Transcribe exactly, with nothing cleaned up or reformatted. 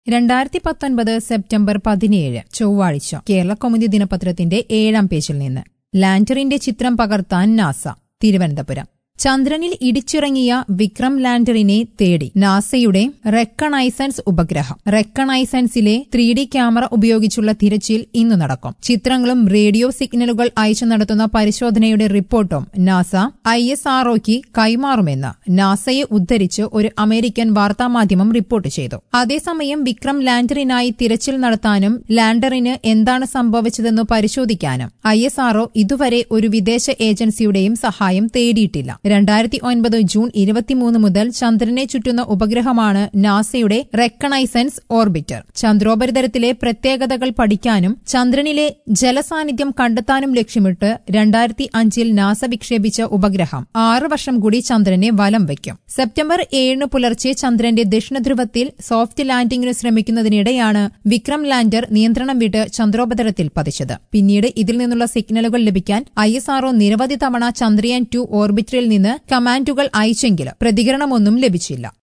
രണ്ടായിരത്തി പത്തൊൻപത് സെപ്റ്റംബർ പതിനേഴ് ചൊവ്വാഴ്ച കേരള കൗമുദി ദിനപത്രത്തിന്റെ ഏഴാം പേജിൽ നിന്ന് ലാൻഡറിന്റെ ചിത്രം പകർത്താൻ നാസ തിരുവനന്തപുരം. ചന്ദ്രനിൽ ഇടിച്ചിറങ്ങിയ വിക്രം ലാൻഡറിനെ തേടി നാസയുടെ റെക്കണൈസൻസ് ഉപഗ്രഹം. റെക്കണൈസൻസിലെ ത്രീ ഡി ക്യാമറ ഉപയോഗിച്ചുള്ള തിരച്ചിൽ ഇന്നു നടക്കും. ചിത്രങ്ങളും റേഡിയോ സിഗ്നലുകൾ അയച്ചു നടത്തുന്ന പരിശോധനയുടെ റിപ്പോർട്ടും നാസ ഐ എസ് ആർഒയ്ക്ക് കൈമാറുമെന്ന് നാസയെ ഉദ്ധരിച്ച് ഒരു അമേരിക്കൻ വാർത്താമാധ്യമം റിപ്പോർട്ട് ചെയ്തു. അതേസമയം വിക്രം ലാൻഡറിനായി തിരച്ചിൽ നടത്താനും ലാൻഡറിന് എന്താണ് സംഭവിച്ചതെന്ന് പരിശോധിക്കാനും ഐ എസ് ആർഒ ഇതുവരെ ഒരു വിദേശ ഏജൻസിയുടെയും സഹായം തേടിയിട്ടില്ല. രണ്ടായിരത്തി ഒൻപത് ജൂൺ ഇരുപത്തിമൂന്ന് മുതൽ ചന്ദ്രനെ ചുറ്റുന്ന ഉപഗ്രഹമാണ് നാസയുടെ റെക്കണൈസൻസ് ഓർബിറ്റർ. ചന്ദ്രോപരിതലത്തിലെ പ്രത്യേകതകൾ പഠിക്കാനും ചന്ദ്രനിലെ ജലസാന്നിധ്യം കണ്ടെത്താനും ലക്ഷ്യമിട്ട് രണ്ടായിരത്തി അഞ്ചിൽ നാസ വിക്ഷേപിച്ച ഉപഗ്രഹം ആറ് വർഷം കൂടി ചന്ദ്രനെ വലം വയ്ക്കും. സെപ്റ്റംബർ ഏഴിന് പുലർച്ചെ ചന്ദ്രന്റെ ദക്ഷിണധ്രുവത്തിൽ സോഫ്റ്റ് ലാൻഡിംഗിന് ശ്രമിക്കുന്നതിനിടെയാണ് വിക്രം ലാൻഡർ നിയന്ത്രണം വിട്ട് ചന്ദ്രോപരിതലത്തിൽ പതിച്ചത്. പിന്നീട് ഇതിൽ നിന്നുള്ള സിഗ്നലുകൾ ലഭിക്കാൻ ഐ എസ് ആർഒ നിരവധി തവണ ചന്ദ്രയാൻ ടു ഓർബിറ്ററിൽ നിന്ന് കമാൻഡുകൾ അയച്ചെങ്കിലും പ്രതികരണമൊന്നും ലഭിച്ചില്ല.